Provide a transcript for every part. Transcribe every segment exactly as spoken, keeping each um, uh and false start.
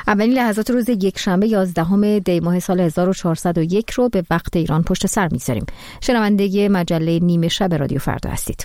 اولین لحظات روز یک شنبه یازدهم دی ماه سال هزار و چهارصد و یک رو به وقت ایران پشت سر می‌ذاریم. شنونده مجله نیمه شب رادیو فردا هستید.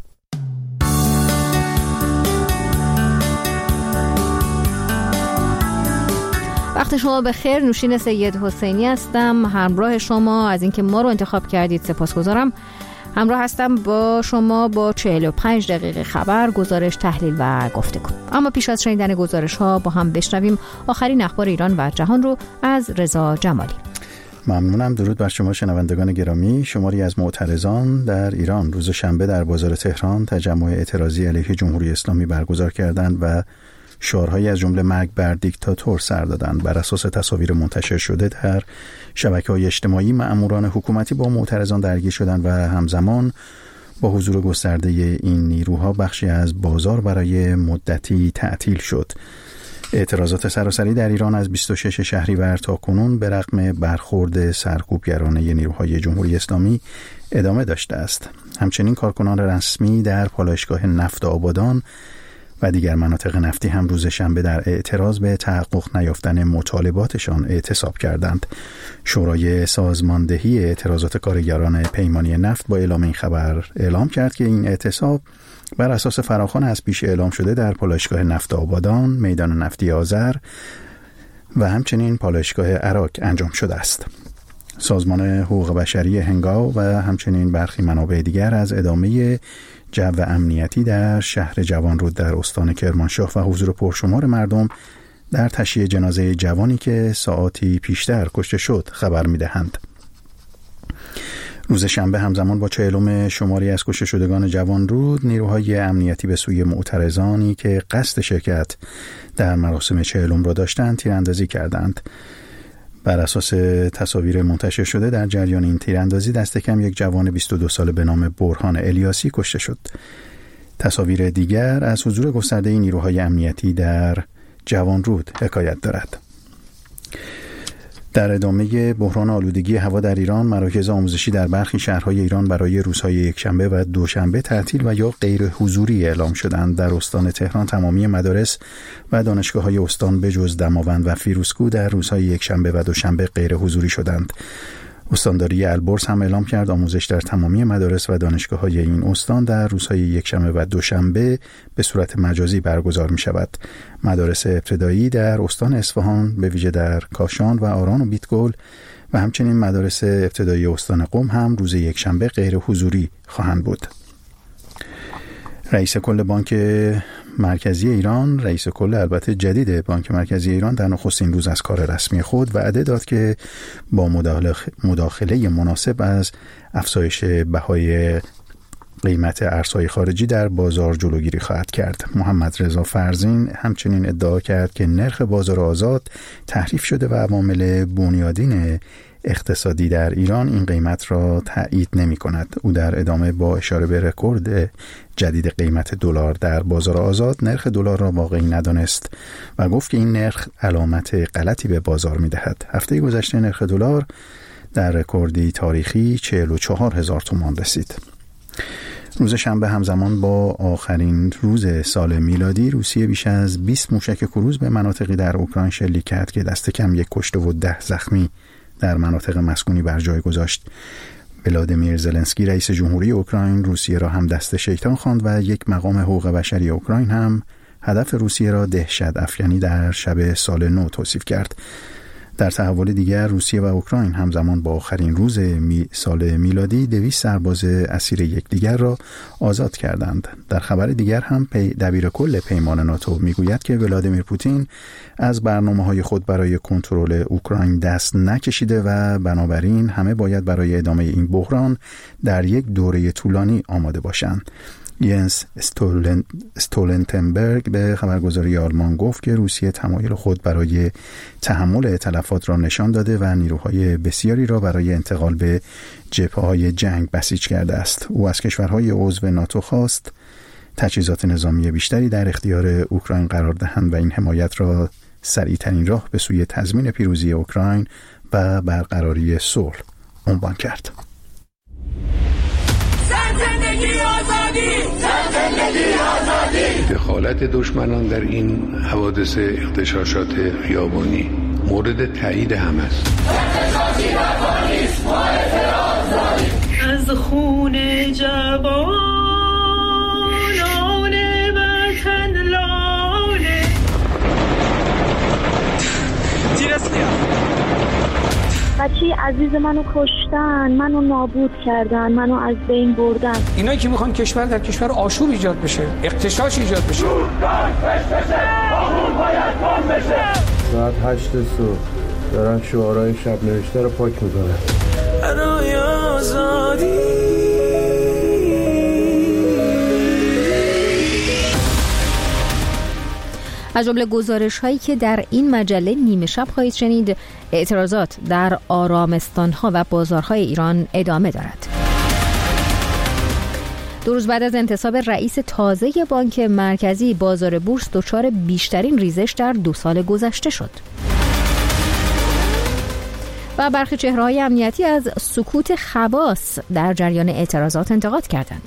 وقت شما بخیر. نوشین سید حسینی هستم، همراه شما. از اینکه ما رو انتخاب کردید سپاسگزارم. همراه هستم با شما با چهل و پنج دقیقه خبر، گزارش، تحلیل و گفتگو. اما پیش از شنیدن گزارش ها با هم بشنویم آخرین اخبار ایران و جهان رو از رضا جمالی. ممنونم. درود بر شما شنوندگان گرامی. شماری از معترضان در ایران روز شنبه در بازار تهران تجمع اعتراضی علیه جمهوری اسلامی برگزار کردند و شعارهایی از جمله مرگ بر دیکتاتور سر دادند. بر اساس تصاویر منتشر شده در شبکه‌های اجتماعی، مأموران حکومتی با معترضان درگیر شدند و همزمان با حضور گسترده این نیروها بخشی از بازار برای مدتی تعطیل شد. اعتراضات سراسری در ایران از بیست و شش شهریور تا کنون به رغم برخورد سرکوبگرانه نیروهای جمهوری اسلامی ادامه داشته است. همچنین کارکنان رسمی در پالایشگاه نفت آبادان و دیگر مناطق نفتی هم روز شنبه در اعتراض به تحقق نیافتن مطالباتشان اعتصاب کردند. شورای سازماندهی اعتراضات کارگران پیمانی نفت با اعلام این خبر اعلام کرد که این اعتصاب بر اساس فراخوان از پیش اعلام شده در پالایشگاه نفت آبادان، میدان نفتی آذر و همچنین پالایشگاه عراق انجام شده است. سازمان حقوق بشری هنگاو و همچنین برخی منابع دیگر از ادامه جو امنیتی در شهر جوانرود در استان کرمانشاه و حضور پرشمار مردم در تشییع جنازه جوانی که ساعاتی پیشتر کشته شد خبر می‌دهند. روز شنبه همزمان با چهلم شماری از کشته شدگان جوانرود، نیروهای امنیتی به سوی معترضانی که قصد شرکت در مراسم چهلم را داشتند تیراندازی کردند. بر اساس تصاویر منتشر شده در جریان این تیراندازی دست کم یک جوان بیست و دو ساله به نام برهان الیاسی کشته شد. تصاویر دیگر از حضور گسترده نیروهای امنیتی در جوانرود حکایت دارد. در ادامه بحران آلودگی هوا در ایران، مراکز آموزشی در برخی شهرهای ایران برای روزهای یکشنبه و دوشنبه تعطیل و یا غیر حضوری اعلام شدند. در استان تهران تمامی مدارس و دانشگاه‌های استان به جز دماوند و فیروزکوه در روزهای یکشنبه و دوشنبه غیر حضوری شدند. استانداری البرز هم اعلام کرد آموزش در تمامی مدارس و دانشگاه‌های این استان در روزهای یکشنبه و دوشنبه به صورت مجازی برگزار می‌شود. مدارس ابتدایی در استان اصفهان، به ویژه در کاشان و آران و بیتگل و همچنین مدارس ابتدایی استان قم هم روز یکشنبه غیر حضوری خواهند بود. رئیس کل بانک مرکزی ایران، رئیس کل البته جدید بانک مرکزی ایران، در نخستین روز از کار رسمی خود وعده داد که با مداخله, مداخله مناسب از افزایش بهای قیمت ارزهای خارجی در بازار جلوگیری خواهد کرد. محمد رضا فرزین همچنین ادعا کرد که نرخ بازار آزاد تحریف شده و عوامل بنیادین اقتصادی در ایران این قیمت را تایید نمی کند. او در ادامه با اشاره به رکورد جدید قیمت دلار در بازار آزاد نرخ دلار را واقعی ندانست و گفت که این نرخ علامت غلطی به بازار می دهد. هفته گذشته نرخ دلار در رکوردی تاریخی چهل و چهار هزار تومان رسید. روز شنبه همزمان با آخرین روز سال میلادی، روسیه بیش از بیست موشک کروز به مناطقی در اوکراین شلیک کرد که دست کم یک کشته و ده زخمی در مناطق مسکونی بر جای گذاشت. ولادیمیر زلنسکی رئیس جمهوری اوکراین روسیه را هم دست شیطان خواند و یک مقام حقوق بشری اوکراین هم هدف روسیه را دهشت افکنی در شب سال نو توصیف کرد. در تحول دیگر، روسیه و اوکراین همزمان با آخرین روز می سال میلادی دویست سرباز اسیر یکدیگر را آزاد کردند. در خبر دیگر هم پی دبیر کل پیمان ناتو میگوید که ولادیمیر پوتین از برنامه‌های خود برای کنترل اوکراین دست نکشیده و بنابراین همه باید برای ادامه این بحران در یک دوره طولانی آماده باشند. ینس استولن... استولنتنبرگ به خبرگزاری آلمان گفت که روسیه تمایل خود برای تحمل تلفات را نشان داده و نیروهای بسیاری را برای انتقال به جبهه‌های جنگ بسیج کرده است. او از کشورهای عضو ناتو خواست تجهیزات نظامی بیشتری در اختیار اوکراین قرار دهند و این حمایت را سریع‌ترین راه به سوی تضمین پیروزی اوکراین و برقراری صلح عنوان کرد. زندگی دخالت دشمنان در این حوادث اغتشاشات خیابانی مورد تایید هم است. از خون جوانان وطن لاله تیر اسلیا بچه عزیز منو کشتن، منو نابود کردن، منو از بین بردن. اینا که میخوان کشور در کشور آشوب ایجاد بشه، اغتشاش ایجاد بشه. ساعت هشت صبح دارن شعارهای شب نوشته رو پاک میکنن. برای آزادی از جمله گزارش هایی که در این مجله نیمه شب خواهید شنید، اعتراضات در آرامستان‌ها و بازارهای ایران ادامه دارد. دو روز بعد از انتصاب رئیس تازه بانک مرکزی، بازار بورس دچار بیشترین ریزش در دو سال گذشته شد. و برخی چهره‌های امنیتی از سکوت خواص در جریان اعتراضات انتقاد کردند.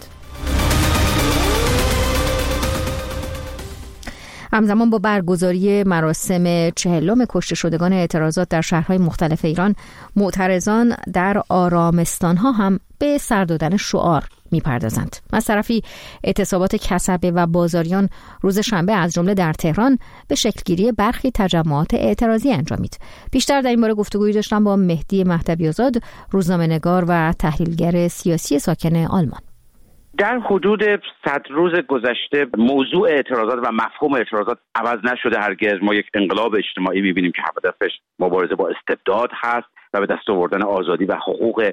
همزمان با برگزاری مراسم چهلم کشته شدگان اعتراضات در شهرهای مختلف ایران، معترضان در آرامستانها هم به سر دادن شعار می‌پردازند. از طرفی اعتصابات کسبه و بازاریان روز شنبه از جمله در تهران به شکلگیری برخی تجمعات اعتراضی انجامید. بیشتر در این باره گفتگویی داشتم با مهدی مهدوی‌آزاد، روزنامه‌نگار و تحلیلگر سیاسی ساکن آلمان. در حدود صد روز گذشته موضوع اعتراضات و مفهوم اعتراضات عوض نشده هرگز. ما یک انقلاب اجتماعی می‌بینیم که هدفش مبارزه با استبداد هست و به دست آوردن آزادی و حقوق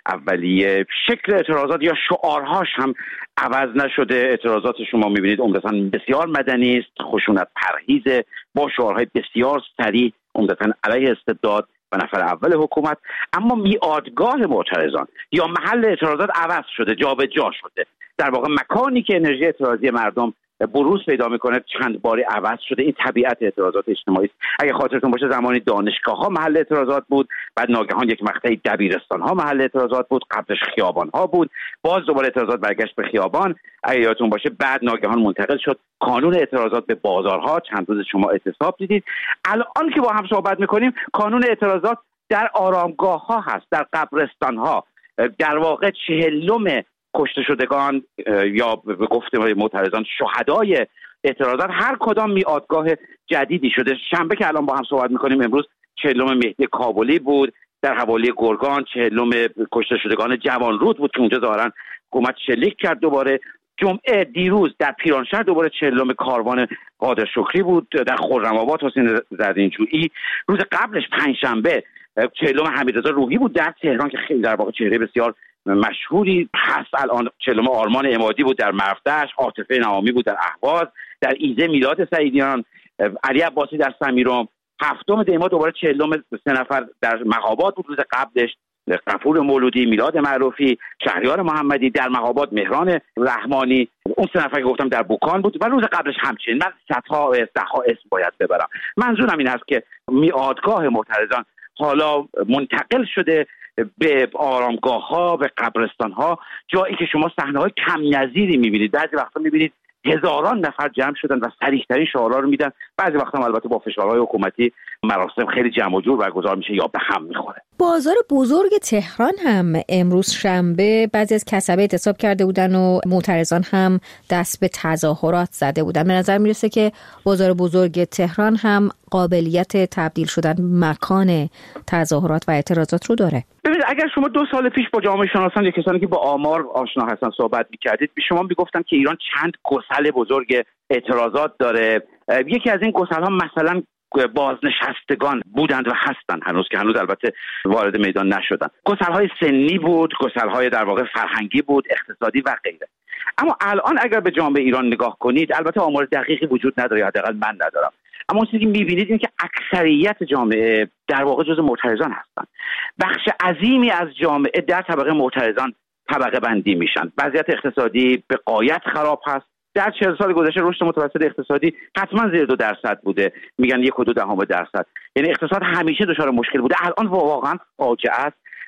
اولیه. شکل اعتراضات یا شعارهاش هم عوض نشده. اعتراضات شما می‌بینید عمدتاً بسیار مدنی است، خشونت پرهیز، با شعارهای بسیار صریح عمدتاً علیه استبداد و نفر اول حکومت. اما میادگاه معترضان یا محل اعتراضات عوض شده، جابجا شده. در واقع مکانی که انرژی اعتراضی مردم بروز پیدا میکنه چند باری عوض شده. این طبیعت اعتراضات اجتماعی است. اگه خاطرتون باشه زمانی دانشگاه ها محل اعتراضات بود، بعد ناگهان یک مقطعی دبیرستان ها محل اعتراضات بود، قبلش خیابان ها بود، باز دوباره اعتراضات برگشت به خیابان. اگه یادتون باشه بعد ناگهان منتقل شد قانون اعتراضات به بازارها. چند روز شما اعتصاب دیدید. الان که با هم صحبت میکنیم قانون اعتراضات در آرامگاه ها هست، در قبرستان ها. در واقع چهلم کشته شدگان یا به گفته معترضان شهدای اعتراضات هر کدام میادگاه جدیدی شده. شنبه که الان با هم صحبت میکنیم امروز چهلم مهدی کابلی بود، در حوالی گرگان چهلم کشته شدگان جوانرود بود که اونجا ظاهرا حکومت شلیک کرد. دوباره جمعه دیروز در پیرانشهر دوباره چهلم کاروان قادر شکری بود، در خرم‌آباد حسین زرینجویی. روز قبلش پنجشنبه چهلم حمیدرضا روحی بود در تهران که خیلی در واقع چهره بسیار مشهوری هست. الان چهلم آرمان عمادی بود در مرفدش، عاطفه نوامی بود در اهواز، در ایزه میلاد سعیدیان، علی عباسی در سمیرام. هفتم دی ماه دوباره چهلم سه نفر در مهاباد بود. روز قبلش غفور مولودی، میلاد معروفی، شهریار محمدی در مهاباد، مهران رحمانی، اون سه نفر که گفتم در بوکان بود و روز قبلش همچنین. من صدها صدها اسم باید ببرم. منظورم این است که میادگاه معترضان حالا منتقل شده به آرامگاه ها، به قبرستان ها، جایی که شما صحنه های کم نظیری میبینید. بعضی وقتا میبینید هزاران نفر جمع شدن و صریح‌ترین شعارها رو میدن. بعضی وقتا البته با فشارهای حکومتی مراسم خیلی جمع و جور برگزار میشه یا به هم میخوره. بازار بزرگ تهران هم امروز شنبه بعضی از کسبه اعتصاب کرده بودن و معترضان هم دست به تظاهرات زده بودن. به نظر میرسه که بازار بزرگ تهران هم قابلیت تبدیل شدن مکان تظاهرات و اعتراضات رو داره. ببینید اگر شما دو سال پیش با جامعه شناسان یا کسانی که با آمار آشنا هستن صحبت می‌کردید، به شما میگفتن که ایران چند گسل بزرگ اعتراضات داره. یکی از این گسل‌ها مثلا بازنشستگان بودند و هستند هنوز که هنوز البته وارد میدان نشدن. گسل‌های سنی بود، گسل‌های در واقع فرهنگی بود، اقتصادی و غیره. اما الان اگر به جامعه ایران نگاه کنید، البته آمار دقیقی وجود نداره، حداقل من ندارم، اما اون چیزی که می‌بینید این که اکثریت جامعه در واقع جزء معترضان هستند. بخش عظیمی از جامعه در طبقه معترضان طبقه بندی میشن. وضعیت اقتصادی به غایت خراب هست. در چهل سال گذشته رشد متوسط اقتصادی حتما زیر دو درصد بوده، میگن یک و دو دهم درصد. یعنی اقتصاد همیشه دچار مشکل بوده. الان واقعا فاجعه است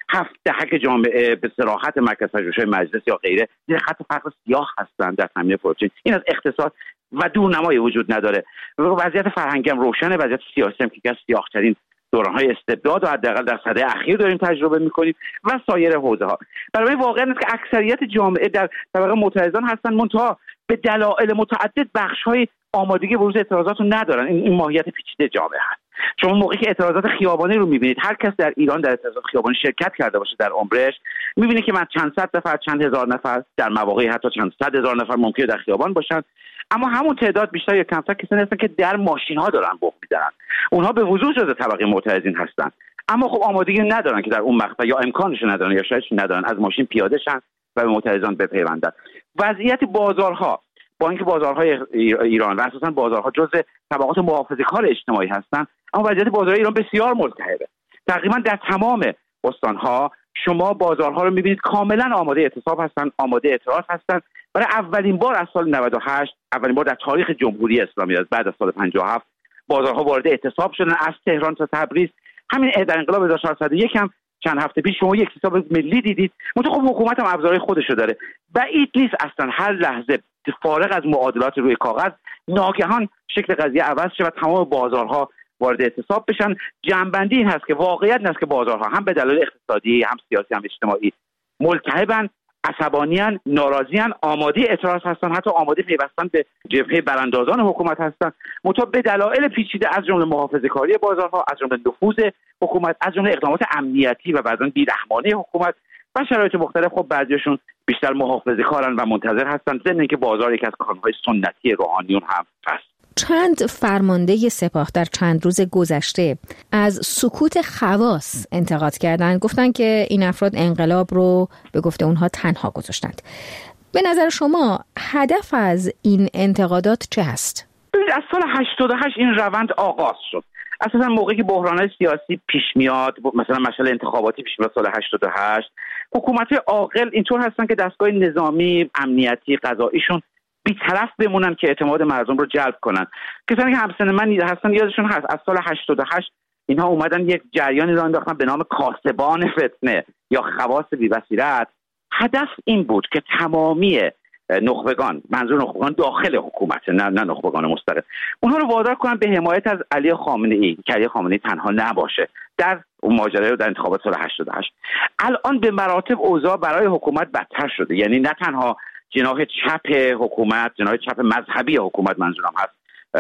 هفت دهک جامعه به صراحت مرکز پژوهش‌های مجلس یا غیره زیر خط فقر سیاه هستند در تامین پروتئین. این از اقتصاد و دورنمایی وجود نداره. وضعیت فرهنگی هم روشنه، وضعیت سیاسی هم که از سیاه‌ترین دوران‌های استبداد و حداقل در سده اخیر داریم تجربه می‌کنیم و سایر حوزه‌ها. برای واقعا است که اکثریت جامعه در طبقه معترضان هستن، منتها به دلایل متعدد بخش‌های آمادگی بروز اعتراضات رو ندارن. این, این ماهیت پیچیده جامعه هست. شما موقعی که اعتراضات خیابانی رو می‌بینید، هر کس در ایران در اعتراضات خیابانی شرکت کرده باشه در عمرش، می‌بینه که من چند صد نفر، چند هزار نفر، در مواقعی حتی چند صد هزار نفر ممکنه در خیابان باشن، اما همون تعداد بیشتر یا کمتر کسانی هستن که در ماشین‌ها دارن بوق می‌زنن. اونها به وضوح جزء طبقه معترضین هستن، اما خب آمادگی ندارن که در اون مقطع یا امکانش ندارن یا شاید ندارن از ماشین پیاده شن و به معترضان بپیوندن. وضعیت بازارها، با اینکه بازارهای ایران و اساساً بازارها جزء طبقات محافظه‌کار اجتماعی هستن، اما وضعیت بازارهای ایران بسیار ملتهبه. تقریبا در تمام استان‌ها شما بازارها رو می‌بینید کاملا آماده اعتصاب هستن، آماده اعتراض هستن. برای اولین بار از سال نود و هشت، اولین بار در تاریخ جمهوری اسلامی از بعد از سال پنجاه و هفت، بازارها وارد اعتصاب شدن از تهران تا تبریز. همین در انقلاب هزار و چهارصد و یک هم چند هفته پیش شما یک اعتصاب ملی دیدید. منتها خب حکومت هم ابزارهای خودشو داره. بعید نیست اصلا هر لحظه فارغ از معادلات روی کاغذ ناگهان شکل قضیه عوض شه و تمام بازارها وارد اعتصاب بشن. جنبندی این هست که واقعیت این هست که بازارها هم به دلایل اقتصادی، هم سیاسی، هم اجتماعی ملتهبن، عصبانیان، ناراضیان، آماده اعتراض هستن، حتی آماده پیوستن به جبهه براندازان حکومت هستن، منتها به دلایل پیچیده از جمله محافظه‌کاری بازارها، از جمله نفوذ حکومت، از جمله اقدامات امنیتی و بعضا بی‌رحمانه حکومت و شرایط مختلف، خب بعضیشون بیشتر محافظه‌کارن و منتظر هستن، ضمن اینکه بازار یکی از کارهای سنتی روحانیون هم هست. چند فرمانده سپاه در چند روز گذشته از سکوت خواص انتقاد کردند، گفتن که این افراد انقلاب رو به گفته اونها تنها گذاشتند. به نظر شما هدف از این انتقادات چه هست؟ از سال هشتاد و هشت این روند آغاز شد. اساسا موقعی که بحران‌های سیاسی پیش میاد، مثلا مشعل انتخاباتی پیش میاد سال هشتاد و هشت، حکومت‌های عاقل اینطور هستن که دستگاه نظامی، امنیتی، قضاییشون بی‌طرف بمونن که اعتماد مردم رو جلب کنن. کسانی که همسن من هستن یادشون هست از سال هشتاد و هشت اینها اومدن یک جریانی رو انداختن به نام کاسبان فتنه یا خواص بی‌بصیرت. هدف این بود که تمامی نخبگان، منظور نخبگان داخل حکومت، نه نه نخبگان مستقل، اونها رو وادار کنن به حمایت از علی خامنه‌ای که علی خامنه‌ای تنها نباشه در ماجرای در انتخابات سال هشتاد و هشت. الان به مراتب اوضاع برای حکومت بدتر شده، یعنی نه تنها جناح چپ حکومت، جناح چپ مذهبی حکومت منظورم هست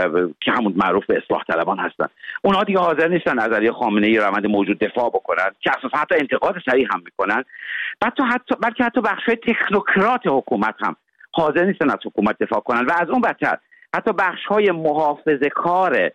که همون معروف به اصلاح طلبان هستن، اونها دیگه حاضر نیستن از علی خامنه‌ای روند موجود دفاع بکنن که اساسا حتی انتقاد صریح هم میکنن، حتی حتی بلکه حتی بخش‌های تکنوکرات حکومت هم حاضر نیستن از حکومت دفاع کنن و از اون بدتر حتی بخش‌های محافظه‌کار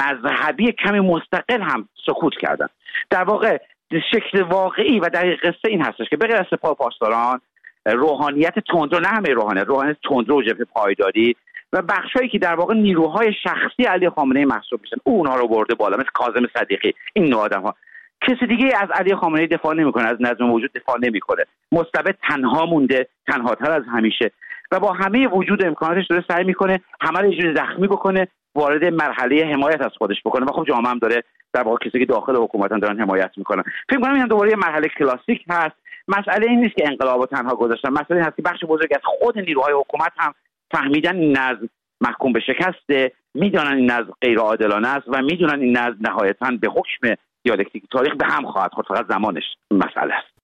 مذهبی کمی مستقل هم سکوت کردن. در واقع شکل واقعی و دقیق قصه این هستش که بغیر از سپاه پاسداران، روحانیت تندرو، نه همه روحانیت، روحانیت تندرو و جبهه پایداری و بخشایی که در واقع نیروهای شخصی علی خامنه‌ای محسوب میشن، اونها رو برده بالا، مثل کاظم صدیقی. این نوع آدم‌ها کسی دیگه از علی خامنه‌ای دفاع نمی‌کنه، از نظم موجود دفاع نمی‌کنه، مستبد تنها مونده، تنهاتر از همیشه و با همه وجود امکاناتش داره سعی می‌کنه همه رو یه جوری زخمی بکنه، وارد مرحله حمایت از خودش بکنه و خب جامعه هم داره در واقع کسی که داخل حکومتن دارن حمایت می‌کنن. فکر می‌کنم این دوباره یه مرحله کلاسیک هست. مسئله این نیست که انقلابو تنها گذاشتن، مسئله این هست که بخش بزرگی از خود نیروهای حکومت هم فهمیدن این نظم محکوم به شکسته، میدونن این نظم غیر عادلانه است و میدونن این نظم نهایتاً به حکم دیالکتیک تاریخ به هم خواهد خورد، فقط زمانش مسئله است.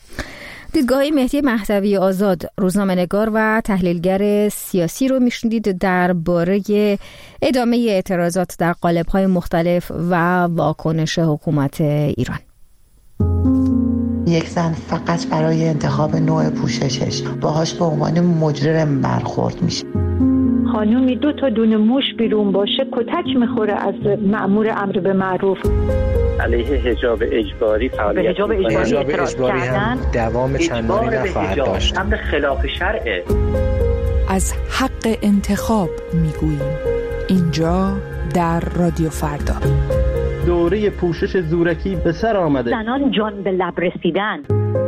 دیدگاه مهدی مهدوی آزاد، روزنامه‌نگار و تحلیلگر سیاسی رو میشنیدید درباره ادامه اعتراضات در قالب‌های مختلف و واکنش حکومت ایران. یک زن فقط برای انتخاب نوع پوششش باهاش به عنوان مجرم برخورد میشه. خانومی دو تا دونه موش بیرون باشه کتک میخوره از مأمور امر به معروف. علیه حجاب اجباری فعالیت حجاب اجباری, حجاب اجباری هم دوام چندانی نخواهد داشت. امر خلاف شرعه. از حق انتخاب میگوییم اینجا در رادیو فردا. دوره پوشش زورکی به سر آمده. زنان جان به لب رسیدن.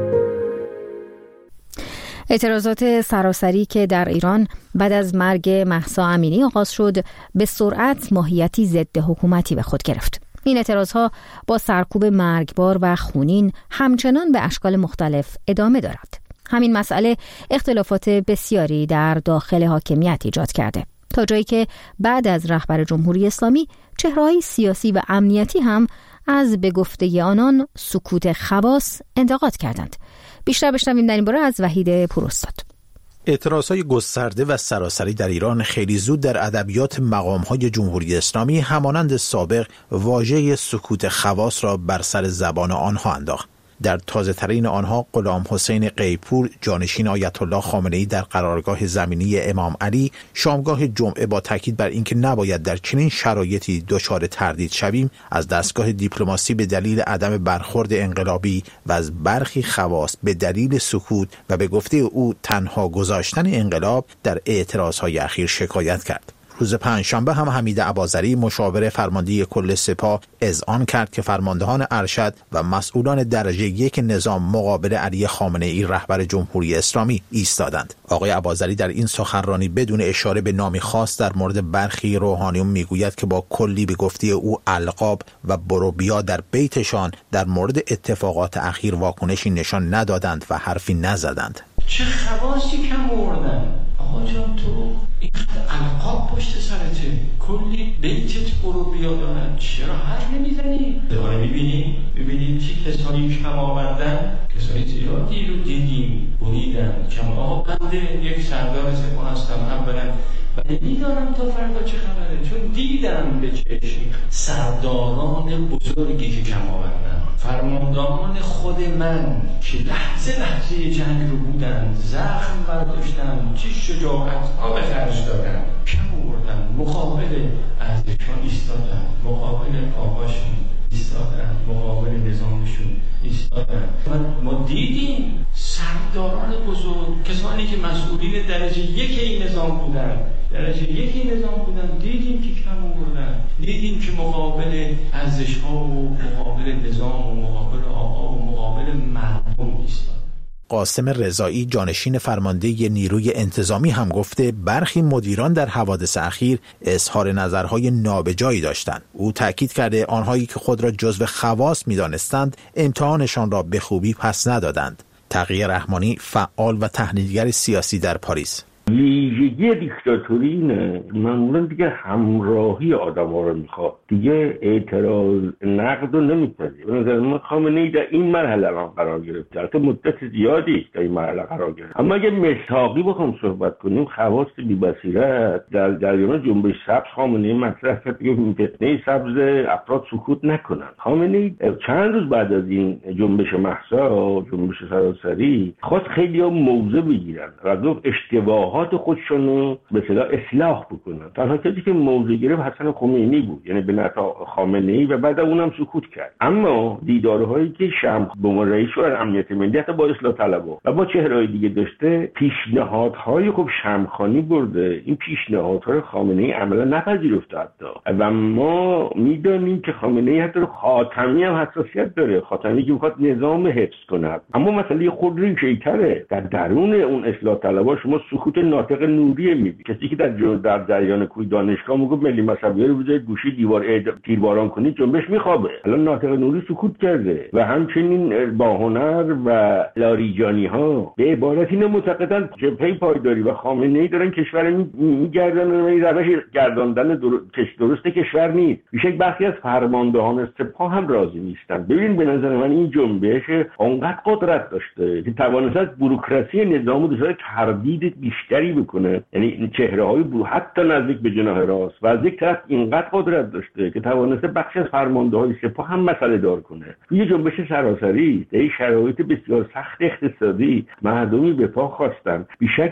اعتراضات سراسری که در ایران بعد از مرگ مهسا امینی آغاز شد به سرعت ماهیتی ضد حکومتی به خود گرفت. این اعتراضها با سرکوب مرگبار و خونین همچنان به اشکال مختلف ادامه دارد. همین مسئله اختلافات بسیاری در داخل حاکمیت ایجاد کرده، تا جایی که بعد از رهبر جمهوری اسلامی چهره‌های سیاسی و امنیتی هم از به گفته آنان سکوت خواص انتقاد کردند. بیشتر بشنویم در این باره از وحید پوراستاد. اعتراضهای گسترده و سراسری در ایران خیلی زود در ادبیات مقام‌های جمهوری اسلامی همانند سابق واژه سکوت خواص را بر سر زبان آنها انداخت. در تازه ترین آنها غلام حسین قیپور، جانشین آیت الله خامنه‌ای در قرارگاه زمینی امام علی، شامگاه جمعه با تاکید بر اینکه نباید در چنین شرایطی دچار تردید شویم، از دستگاه دیپلماسی به دلیل عدم برخورد انقلابی و از برخی خواص به دلیل سکوت و به گفته او تنها گذاشتن انقلاب در اعتراضهای اخیر شکایت کرد. روز پنجشنبه هم حمید اباظری، مشاور فرمانده کل سپاه، اذعان کرد که فرماندهان ارشد و مسئولان درجه یک نظام مقابل علی خامنه‌ای رهبر جمهوری اسلامی ایستادند. آقای اباظری در این سخنرانی بدون اشاره به نامی خاص در مورد برخی روحانیون میگوید که با کلی به گفته او القاب و بروبیا در بیتشان در مورد اتفاقات اخیر واکنشی نشان ندادند و حرفی نزدند. چه خواصی کم آوردن آقا جان، تو این القاب پشت سرته، کلی بیتت برو بیا دارن، چرا حرف نمیزنی؟ دوباره میبینی میبینی چه کسانی کم آوردن، کسانی زیادی رو دیدیم بریدن کم. آقا بنده یک سردار سپاه هستم، اولا و نمیدارم تا فردا چه خبره، چون دیدم به چشم سرداران بزرگی که کم آوردن، فرماندهان خود من که لحظه لحظه جنگ رو بودن، زخم برداشتن، چه شجاعت ها به خرج دادن، کم آوردن، مقابل ارزشان ایستادن، مقابل آقاشون ایستادن، مقابل نظامشون ایستادن. ما دیدیم سرداران بزرگ، کسانی که مسئولین درجه یک این نظام بودن، درجه یکی نظام بودن، دیدیم که کم آوردن، دیدیم که مقابل ارزش ها و مقابل نظام و مقابل آقا و مقابل مردم ایستادن. قاسم رضایی، جانشین فرمانده نیروی انتظامی، هم گفته برخی مدیران در حوادث اخیر اظهار نظرهای نابجایی داشتند. او تاکید کرده آنهایی که خود را جزو خواص می‌دانستند امتحانشان را به خوبی پس ندادند. تقی رحمانی، فعال و تحلیلگر سیاسی در پاریس: ویژگی دیکتاتوری اینه، معمولا دیگه همراهی آدم ها رو میخواد، دیگه اعتراض نقد رو نمیپذیره. به نظر من خامنه‌ای در این مرحله الان قرار گرفته، البته مدت زیادی در این مرحله قرار گرفته. اما اگه مساقی بخوام صحبت کنیم، خواص بی بصیرت در جریان جنبش سبز خامنه‌ای مطرح کرد که فتنه سبز افراد سکوت نکنن. خامنه‌ای چند روز بعد از این جنبش مهسا، جنبش سراسری، خواست خیلی‌ها موضع بگیرن و گفت اشتباه خودشونو به اصطلاح اصلاح بکنن. تنها کسی که موضع گرفت حسن خمینی بود، یعنی به نفع خامنه‌ای، و بعد اونم سکوت کرد. اما دیدارهایی که شمخ به عنوان رئیس شورای امنیت ملی حتی با اصلاح طلبها و با چهره‌های دیگه داشته، پیشنهادهای خوب شمخانی برده، این پیشنهادها رو خامنه‌ای عملا نپذیرفته حتی. و ما میدونیم که خامنه‌ای حتی خاتمی هم حساسیت داره، خاتمی که میخواد نظام حفظ کنه. اما مسئله خود ریشه‌ای‌تره، در درون اون اصلاح طلبها شما سکوت ناطق نوری میبینی، کسی که در در جریان کوی دانشگاه میگه ملی مذهبی رو بذارید گوشی دیوار تیرباران کنید جنبش میخوابه. الان ناطق نوری سکوت کرده. و همچنین باهنر و لاریجانی ها به عبارت اینو معتقدن جبهه پایداری و خامنه‌ای دارن کشور میگردن و این روش گرداندن درست کشور نیست. میشه بخشی از فرماندهان سپاه هم راضی نیستن. ببین به نظر من این جنبش اونقدر قدرت داشته که توانسته بوروکراسی نظام رو تردید بیشتری بکنه، یعنی چهره‌های برو حتی نزدیک به جناح راست، و از یک طرف اینقدر قدرت داشته که توانسته بخش از فرمانده‌های سپاه هم مسئله دار کنه. یه جنبش سراسری در این شرایط بسیار سخت اقتصادی مردمی به پا خواستن، بیشک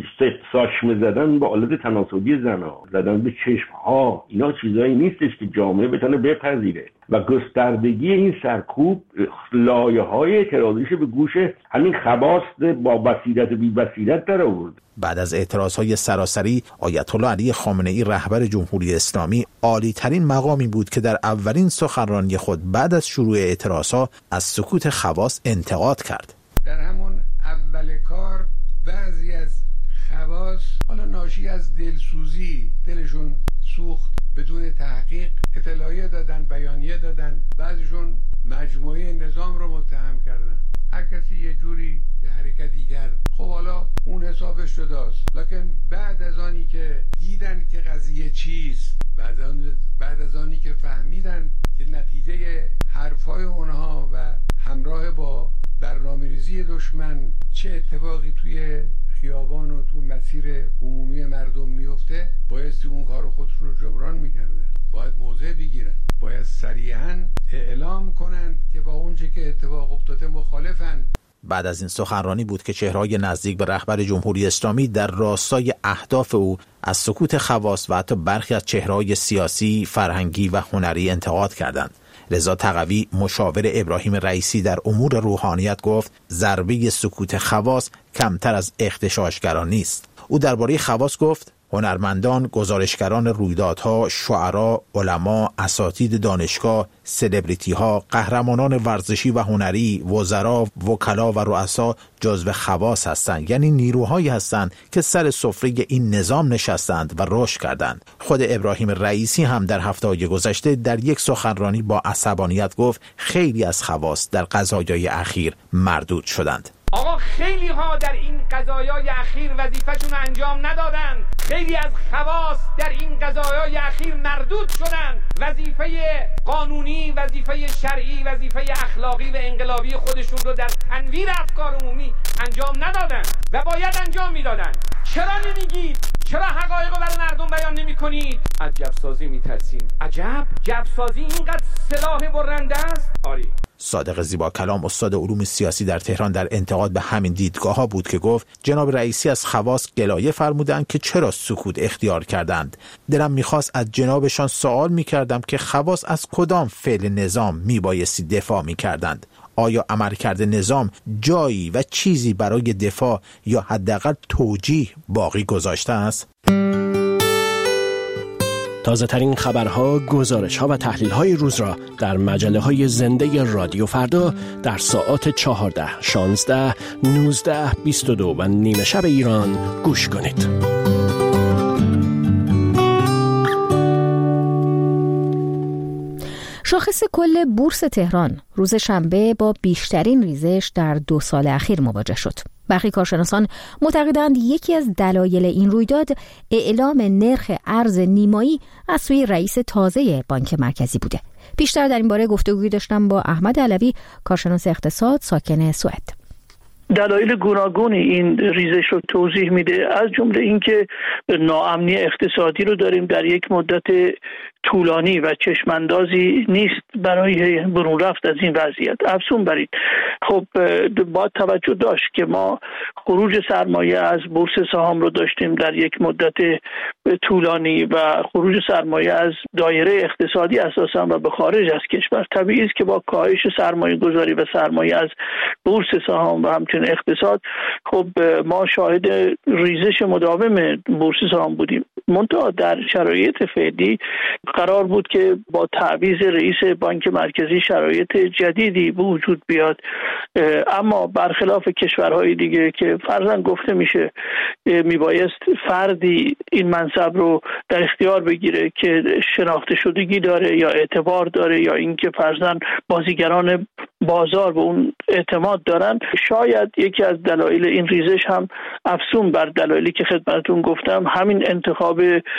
ساچمه زدن با آلت تناسلی زنا، زدن به چشم‌ها، اینا چیزایی نیستش که جامعه بتونه بپذیره. و گستردگی این سرکوب لایه‌های اعتراضیش به گوش همین خواص با بصیرت و بی بصیرت در آورد. بعد از اعتراضهای سراسری، آیت الله علی خامنه‌ای رهبر جمهوری اسلامی عالی ترین مقامی بود که در اولین سخنرانی خود بعد از شروع اعتراضها از سکوت خواص انتقاد کرد. در همون اول کار بعضی از خواص حالا ناشی از دلسوزی دلشون سوخت، بدون تحقیق اطلاعیه دادن، بیانیه دادن، بعضیشون مجموعه نظام رو متهم کردن. هر کسی یه جوری یه حرکتی کرد. خب حالا اون حسابش جداست. لکن بعد از آنی که دیدن که قضیه چیست، بعد, آن بعد از آنی که فهمیدن که نتیجه حرفای اونها و همراه با برنامه‌ریزی دشمن چه اتفاقی توی خیابان و تو مسیر عمومی مردم میفته، بایستی اون کار خودشون رو جبران میکردن. باید موضع بگیرن، باید صریحاً اعلام کنند که با اونچه که اتفاق افتاده مخالفن. بعد از این سخنرانی بود که چهره‌های نزدیک به رهبر جمهوری اسلامی در راستای اهداف او از سکوت خواص و حتی برخی از چهره‌های سیاسی، فرهنگی و هنری انتقاد کردند. رضا تقوی مشاور ابراهیم رئیسی در امور روحانیت گفت ضربه سکوت خواص کمتر از اغتشاشگران نیست. او درباره خواص گفت هنرمندان، گزارشگران رویدادها، شعرا، علما، اساتید دانشگاه، سلبریتی‌ها، قهرمانان ورزشی و هنری، وزرا، وکلا و رؤسا جزو خواص هستند، یعنی نیروهایی هستند که سر سفره این نظام نشستند و رشد کردند. خود ابراهیم رئیسی هم در هفته‌های گذشته در یک سخنرانی با عصبانیت گفت خیلی از خواص در قضایای اخیر مردود شدند. آقا خیلی ها در این قضایای اخیر وظیفه‌شون رو انجام ندادند. خیلی از خواص در این قضایای اخیر مردود شدند. وظیفه قانونی، وظیفه شرعی، وظیفه اخلاقی و انقلابی خودشون رو در تنویر افکار عمومی انجام ندادند و باید انجام میدادند. چرا نمیگید؟ چرا حقایق رو برای مردم بیان نمی‌کنید؟ از جفسازی می‌ترسیم. عجب، جفسازی اینقدر سلاح برنده است؟ آری. صادق زیبا کلام استاد علوم سیاسی در تهران در انتقاد به همین دیدگاه ها بود که گفت جناب رئیسی از خواص گلایه فرمودند که چرا سکوت اختیار کردند. دلم میخواست از جنابشان سوال میکردم که خواص از کدام فعل نظام میبایستی دفاع میکردند؟ آیا عملکرد نظام جایی و چیزی برای دفاع یا حداقل توجیه باقی گذاشته است؟ تازه ترین خبرها، گزارش‌ها و تحلیل‌های روز را در مجله‌های زنده رادیو فردا در ساعات چهارده، شانزده، نوزده، بیست و دو و نیمه شب ایران گوش کنید. شاخص کل بورس تهران روز شنبه با بیشترین ریزش در دو سال اخیر مواجه شد. برخی کارشناسان معتقدند یکی از دلایل این رویداد اعلام نرخ ارز نیمایی از سوی رئیس تازه بانک مرکزی بوده. بیشتر در این باره گفتگوی داشتم با احمد علوی، کارشناس اقتصاد ساکن سوئد. دلایل گوناگونی این ریزش رو توضیح میده، از جمله اینکه ناامنی اقتصادی رو داریم در یک مدت طولانی و چشماندازی نیست برای برون رفت از این وضعیت. افزون بر این خب باید توجه داشت که ما خروج سرمایه از بورس سهام رو داشتیم در یک مدت طولانی و خروج سرمایه از دایره اقتصادی اساسا و به خارج از کشور. طبیعی است که با کاهش سرمایه گذاری و سرمایه از بورس سهام و همچنین اقتصاد خب ما شاهد ریزش مداوم بورس سهام بودیم. منتها در شرایط فعلی قرار بود که با تعویض رئیس بانک مرکزی شرایط جدیدی به وجود بیاد، اما برخلاف کشورهای دیگه که فرضاً گفته میشه میبایست فردی این منصب رو در اختیار بگیره که شناخته شدگی داره یا اعتبار داره یا اینکه فرضاً بازیگران بازار به اون اعتماد دارن، شاید یکی از دلایل این ریزش هم افزون بر دلایلی که خدمتتون گفتم همین انتخاب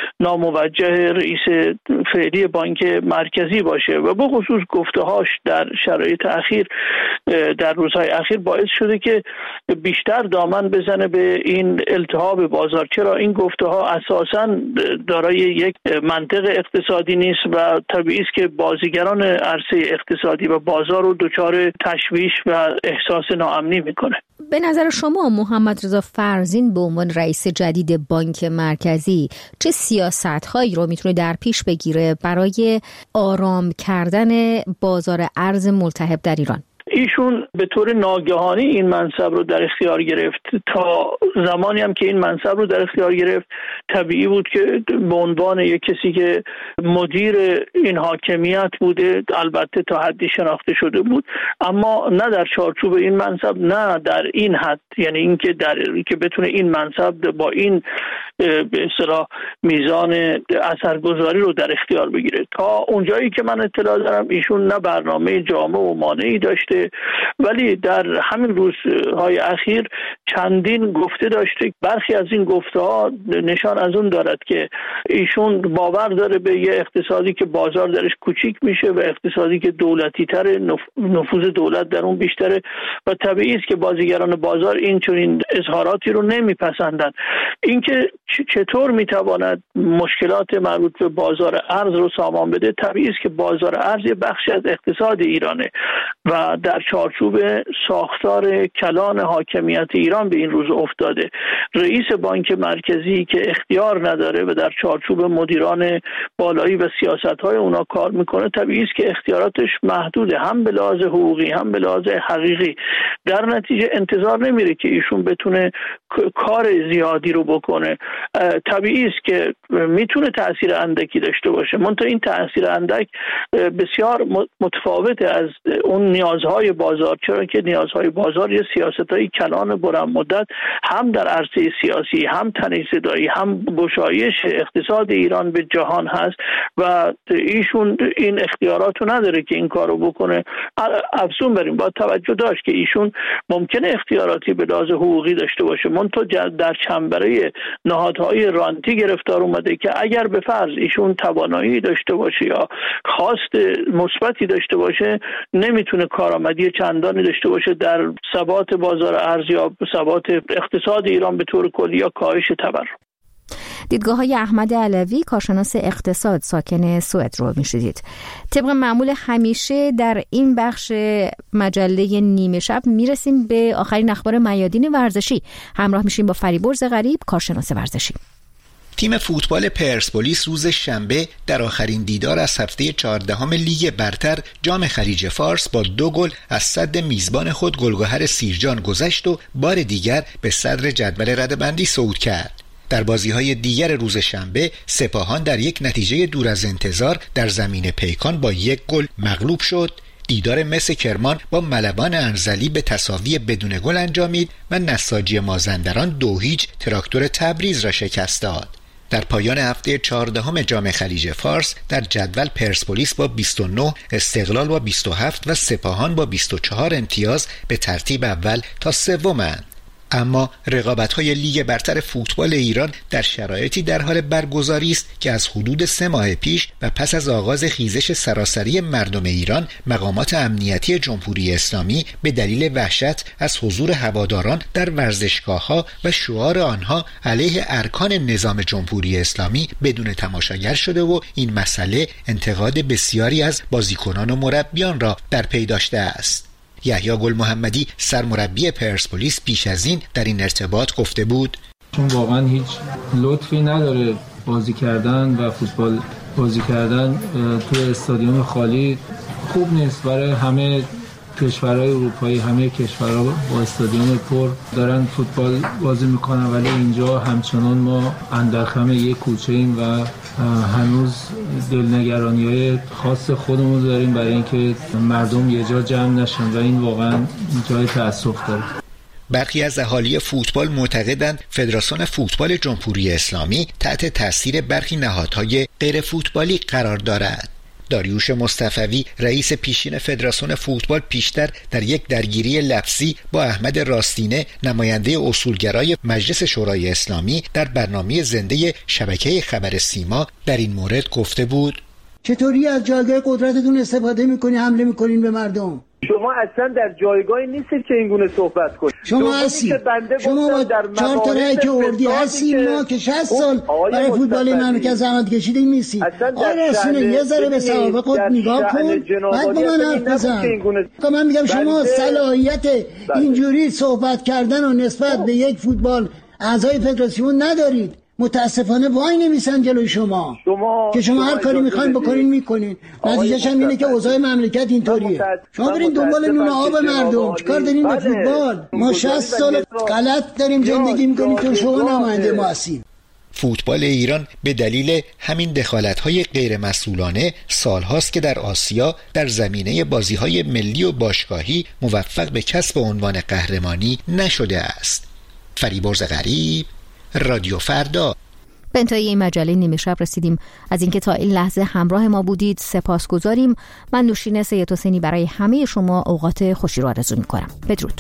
ناموجه رئیس فعلی بانک مرکزی باشه و به خصوص گفته‌هاش در شرایط اخیر در روزهای اخیر باعث شده که بیشتر دامن بزنه به این التهاب بازار. چرا این گفته‌ها اساساً دارای یک منطق اقتصادی نیست و طبیعی است که بازیگران عرصه اقتصادی و بازار رو دچار تشویش و احساس ناامنی میکنه. به نظر شما محمد رضا فرزین به عنوان رئیس جدید بانک مرکزی چه سیاست‌هایی رو میتونه در پیش بگیره برای آرام کردن بازار ارز ملتهب در ایران؟ ایشون به طور ناگهانی این منصب رو در اختیار گرفت. تا زمانی هم که این منصب رو در اختیار گرفت طبیعی بود که به عنوان یک کسی که مدیر این حاکمیت بوده، البته تا حدی شناخته شده بود، اما نه در چارچوب این منصب، نه در این حد، یعنی اینکه در که بتونه این منصب با این به اصطلاح میزان اثرگذاری رو در اختیار بگیره. تا اونجایی که من اطلاع دارم ایشون نه برنامه جامع و مانعی داشته، ولی در همین روزهای اخیر چندین گفته داشته. برخی از این گفته ها نشان از اون دارد که ایشون باور داره به یه اقتصادی که بازار درش کوچیک میشه و اقتصادی که دولتی تره، نفوذ دولت در اون بیشتره و طبیعی است که بازیگران بازار این چنین اظهاراتی رو نمیپسندن. اینکه چطور میتواند مشکلات مربوط به بازار ارز رو سامان بده، طبیعی است که بازار ارز بخشی از اقتصاد ایرانه و در چارچوب ساختار کلان حاکمیت ایران به این روز افتاده. رئیس بانک مرکزی که اختیار نداره و در چارچوب مدیران بالایی و سیاست‌های اونا کار میکنه، طبیعی است که اختیاراتش محدوده، هم به لحاظ حقوقی هم به لحاظ حقیقی. در نتیجه انتظار نمیره که ایشون بتونه کار زیادی رو بکنه. طبیعی است که میتونه تأثیر اندکی داشته باشه، منتها این تأثیر اندک بسیار متفاوته از اون نیازهای بازار، چرا که نیازهای بازار یه سیاست‌های کلان بلند مدت هم در عرصه سیاسی، هم تنش زدایی، هم گشایش اقتصاد ایران به جهان هست و ایشون این اختیارات رو نداره که این کار رو بکنه. افزون بر این باید توجه داشت که ایشون ممکنه اختیاراتی به لحاظ حقوقی داشته باشه، منتها در چنبره نهادهای رانتی گرفتار اومده که اگر به فرض ایشون توانایی داشته باشه یا خواست مثبتی داشته باشه، نمیتونه کارآمدی چندانی داشته باشه در ثبات بازار ارز یا ثبات اقتصاد ایران به طور کلی یا کاهش تورم. دیدگاه های احمد علوی، کارشناس اقتصاد ساکن سوئد رو میشدید. طبق معمول همیشه در این بخش مجله نیمه شب میرسیم به آخرین اخبار میادین ورزشی. همراه میشیم با فریبرز غریب، کارشناس ورزشی. تیم فوتبال پرسپولیس روز شنبه در آخرین دیدار از هفته چهاردهم لیگ برتر جام خلیج فارس با دو گل از سد میزبان خود گلگهر سیرجان گذشت و بار دیگر به صدر جدول رده‌بندی صعود کرد. در بازی‌های دیگر روز شنبه سپاهان در یک نتیجه دور از انتظار در زمین پیکان با یک گل مغلوب شد. دیدار مس کرمان با ملوان انزلی به تساوی بدون گل انجامید و نساجی مازندران دو هیچ تراکتور تبریز را شکست داد. در پایان هفته چهاردهم جام خلیج فارس در جدول پرسپولیس با بیست و نه، استقلال با بیست و هفت و سپاهان با بیست و چهار امتیاز به ترتیب اول تا سومند. اما رقابت‌های لیگ برتر فوتبال ایران در شرایطی در حال برگزاری است که از حدود سه ماه پیش و پس از آغاز خیزش سراسری مردم ایران، مقامات امنیتی جمهوری اسلامی به دلیل وحشت از حضور هواداران در ورزشگاه‌ها و شعار آنها علیه ارکان نظام جمهوری اسلامی بدون تماشاگر شده و این مسئله انتقاد بسیاری از بازیکنان و مربیان را در پی داشته است. یحیی گل محمدی سرمربی پرسپولیس پیش از این در این ارتباط گفته بود: چون واقعا هیچ لطفی نداره بازی کردن و فوتبال بازی کردن توی استادیوم خالی خوب نیست برای همه کشورهای اروپایی. همه کشورها با استادیوم پر دارن فوتبال بازی میکنن، ولی اینجا همچنان ما اندرخم یک کوچه ایم و هنوز دلنگرانی‌های خاص خودمون داریم برای اینکه مردم یه جا جمع نشن و این واقعا جای تأسف داره. برخی از اهالی فوتبال معتقدند فدراسیون فوتبال جمهوری اسلامی تحت تاثیر برخی نهادهای غیر فوتبالی قرار دارد. داریوش مصطفوی رئیس پیشین فدراسیون فوتبال پیشتر در یک درگیری لفظی با احمد راستینه نماینده اصولگرای مجلس شورای اسلامی در برنامه زنده شبکه خبر سیما در این مورد گفته بود: چطوری از جایگاه قدرتتون استفاده میکنی حمله میکنین به مردم؟ شما اصلا در جایگاهی نیستید که این گونه صحبت کنید. شما هستی شما با چهار تا رای که اردی هستی، ما که شصت سال برای فوتبال مملکت زحمت کشیدیم نیستیم. آره رسونه یه ذره به سوابق خود نگاه کن، بعد با من حرف بزن. من میگم شما صلاحیت اینجوری صحبت کردن و نسبت به یک فوتبال اعضای فدراسیون ندارید. متاسفانه وای نمیسن جلوی شما, شما که شما هر کاری میخواین بکنین میکنین، نتیجهش هم اینه که اوضاع مملکت اینطوریه. شما برین دنبال نون آب مردم، چیکار دارین به فوتبال؟ ما شصت سال غلط داریم زندگی میکنیم که شما نماینده ما هستین. فوتبال ایران به دلیل همین دخالت‌های غیر مسئولانه سالهاست که در آسیا در زمینه بازی‌های ملی و باشگاهی موفق به کسب عنوان قهرمانی نشده است. فریبرز غریب، رادیو فردا. به انتهای این مجله نیمه شب رسیدیم. از اینکه تا این لحظه همراه ما بودید سپاسگزاریم. من نوشین سید حسینی برای همه شما اوقات خوشی رو آرزو می‌کنم. بدرود.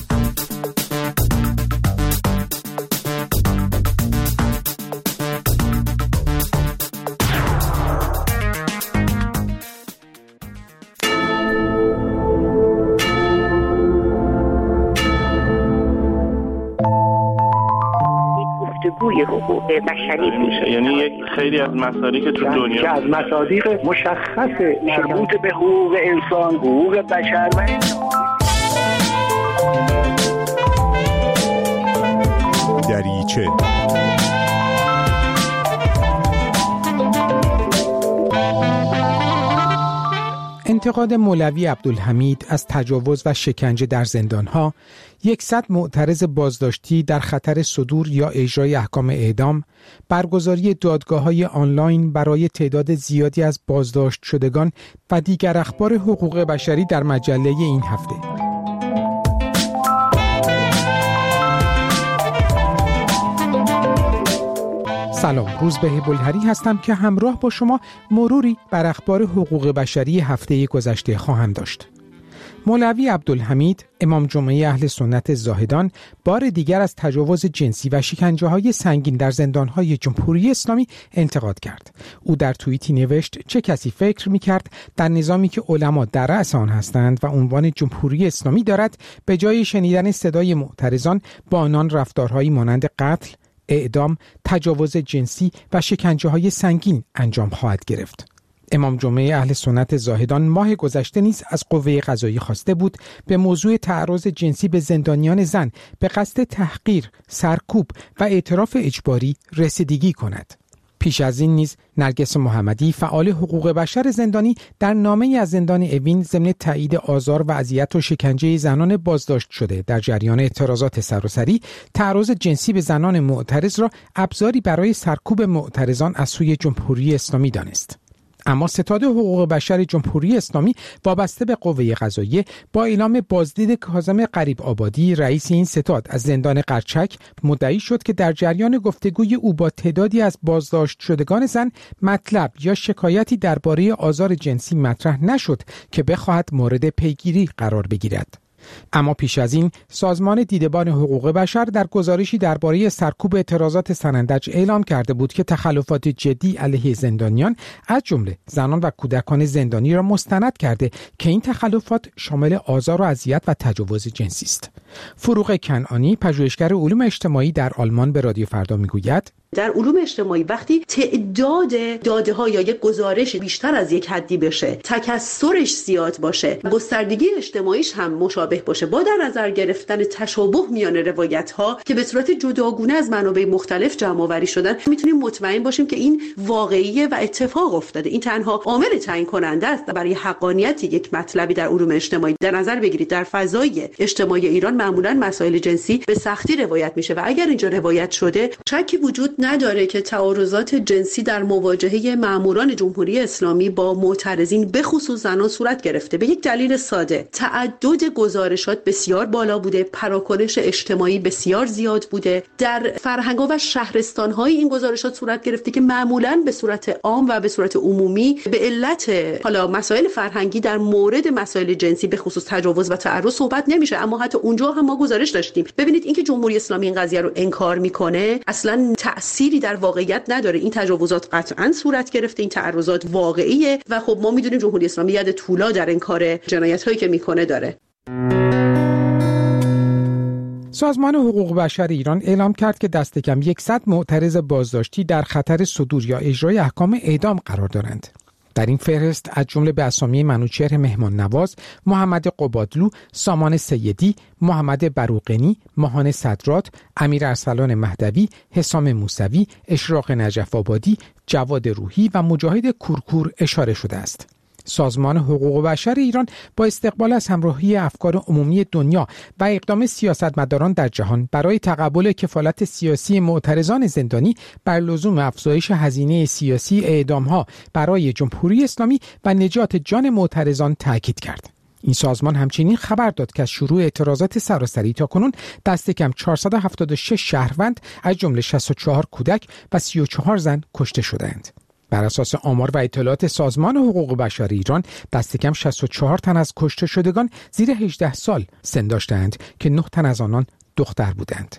گفتگوی حقوق بشری میشه، یعنی یک خیلی از مصادیق که تو دنیا که از مصادیق مشخص مربوط به حقوق انسان، حقوق بشر و دریچه. انتقاد مولوی عبدالحمید از تجاوز و شکنجه در زندانها، یکصد معترض بازداشتی در خطر صدور یا اجرای احکام اعدام، برگزاری دادگاه‌های آنلاین برای تعداد زیادی از بازداشت شدگان و دیگر اخبار حقوق بشری در مجله این هفته. سلام، روزبه بلهری هستم که همراه با شما مروری بر اخبار حقوق بشری هفته گذشته خواهم داشت. مولوی عبدالحمید، امام جمعه اهل سنت زاهدان، بار دیگر از تجاوز جنسی و شکنجه‌های سنگین در زندان‌های جمهوری اسلامی انتقاد کرد. او در توییتی نوشت: چه کسی فکر می‌کرد در نظامی که علما در رأس آن هستند و عنوان جمهوری اسلامی دارد، به جای شنیدن صدای معترضان با آنان رفتارهایی مانند قتل، اعدام، تجاوز جنسی و شکنجه‌های سنگین انجام خواهد گرفت. امام جمعه اهل سنت زاهدان ماه گذشته نیز از قوه قضاییه خواسته بود به موضوع تعرض جنسی به زندانیان زن به قصد تحقیر، سرکوب و اعتراف اجباری رسیدگی کند. پیش از این نیز نرگس محمدی، فعال حقوق بشر زندانی، در نامه‌ای از زندان اوین ضمن تایید آزار و اذیت و شکنجه زنان بازداشت شده در جریان اعتراضات سراسری، تعرض جنسی به زنان معترض را ابزاری برای سرکوب معترضان از سوی جمهوری اسلامی دانست. اما ستاد حقوق بشر جمهوری اسلامی وابسته به قوه قضاییه با اعلام بازدید کاظم غریب آبادی، رئیس این ستاد، از زندان قرچک مدعی شد که در جریان گفتگوی او با تعدادی از بازداشت شدگان زن مطلب یا شکایتی درباره آزار جنسی مطرح نشد که بخواهد مورد پیگیری قرار بگیرد. اما پیش از این سازمان دیدبان حقوق بشر در گزارشی درباره سرکوب اعتراضات سنندج اعلام کرده بود که تخلفات جدی علیه زندانیان از جمله زنان و کودکان زندانی را مستند کرده که این تخلفات شامل آزار و اذیت و تجاوز جنسی است. فروغ کنعانی، پژوهشگر علوم اجتماعی در آلمان، به رادیو فردا میگوید: در علوم اجتماعی وقتی تعداد داده ها یا یک گزارش بیشتر از یک حدی بشه، تکثرش زیاد باشه، گستردگی اجتماعیش هم مشابه باشه، با در نظر گرفتن تشابه میان روایت ها که به صورت جداگونه از منابع مختلف جمع آوری شدن، میتونیم مطمئن باشیم که این واقعیه و اتفاق افتاده. این تنها عامل تعیین کننده است برای حقانیت یک مطلبی در علوم اجتماعی. در نظر بگیرید در فضای اجتماعی ایران معمولا مسائل جنسی به سختی روایت میشه و اگر اینجا روایت شده، شکی وجود نداره که تعارضات جنسی در مواجهه ماموران جمهوری اسلامی با معترضین به خصوص زنان صورت گرفته. به یک دلیل ساده: تعدد گزارشات بسیار بالا بوده، پراکنش اجتماعی بسیار زیاد بوده، در فرهنگ‌ها و شهرستان‌های این گزارشات صورت گرفته که معمولاً به صورت عام و به صورت عمومی به علت حالا مسائل فرهنگی در مورد مسائل جنسی به خصوص تجاوز و تعرض صحبت نمیشه. اما حتی اونجا هم ما گزارش داشتیم. ببینید اینکه جمهوری اسلامی این قضیه رو انکار میکنه اصلاً تأثیری در واقعیت نداره. این تجاوزات قطعاً صورت گرفته، این تعرضات واقعیه و خب ما میدونیم جمهوری اسلامی ید طولا در انکار جنایت‌هایی که میکنه داره. سازمان حقوق بشر ایران اعلام کرد که دست کم صد معترض بازداشتی در خطر صدور یا اجرای احکام اعدام قرار دارند. در این فهرست از جمله به اسامی منوچهر مهمان نواز، محمد قبادلو، سامان سیدی، محمد بروقنی، ماهان صدرات، امیر ارسلان مهدوی، حسام موسوی، اشراق نجف آبادی، جواد روحی و مجاهد کورکور اشاره شده است. سازمان حقوق بشر ایران با استقبال از همراهی افکار عمومی دنیا و اقدام سیاستمداران در جهان برای تقبل کفالت سیاسی معترضان زندانی بر لزوم افزایش هزینه سیاسی اعدام‌ها برای جمهوری اسلامی و نجات جان معترضان تاکید کرد. این سازمان همچنین خبر داد که از شروع اعتراضات سراسری تاکنون دست کم چهارصد و هفتاد و شش شهروند از جمله شصت و چهار کودک و سی و چهار زن کشته شدند. بر اساس آمار و اطلاعات سازمان حقوق بشر ایران دست کم شصت و چهار تن از کشته شدگان زیر هجده سال سن داشتند که نه تن از آنان دختر بودند.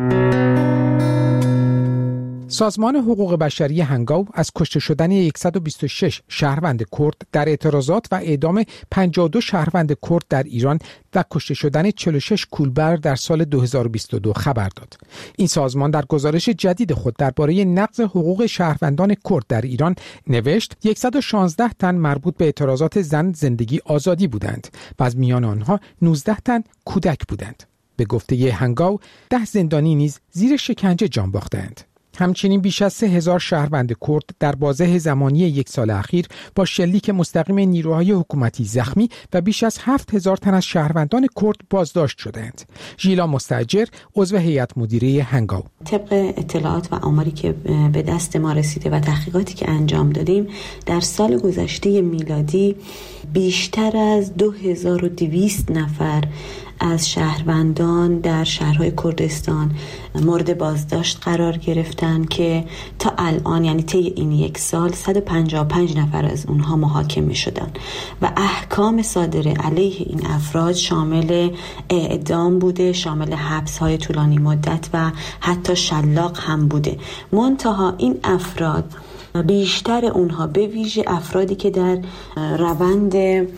سازمان حقوق بشری هنگاو از کشته شدن صد و بیست و شش شهروند کرد در اعتراضات و اعدام پنجاه و دو شهروند کرد در ایران و کشته شدن چهل و شش کولبر در سال دو هزار و بیست و دو خبر داد. این سازمان در گزارش جدید خود درباره نقض حقوق شهروندان کرد در ایران نوشت صد و شانزده تن مربوط به اعتراضات زن، زندگی، آزادی بودند و از میان آنها نوزده تن کودک بودند. به گفته هنگاو ده زندانی نیز زیر شکنجه جان باختند. همچنین بیش از سه هزار شهروند کرد در بازه زمانی یک سال اخیر با شلیک مستقیم نیروهای حکومتی زخمی و بیش از هفت هزار تن از شهروندان کرد بازداشت شدند. ژیلا مستاجر، عضو هیئت مدیره هنگاو: طبق اطلاعات و آماری که به دست ما رسیده و تحقیقاتی که انجام دادیم، در سال گذشته میلادی بیشتر از دو هزار و دویست نفر از شهروندان در شهرهای کردستان مورد بازداشت قرار گرفتن که تا الان، یعنی طی این یک سال، صد و پنجاه و پنج نفر از اونها محاکمه شدن و احکام صادره علیه این افراد شامل اعدام بوده، شامل حبس‌های طولانی مدت و حتی شلاق هم بوده. منتها این افراد، بیشتر اونها، به ویژه افرادی که در روند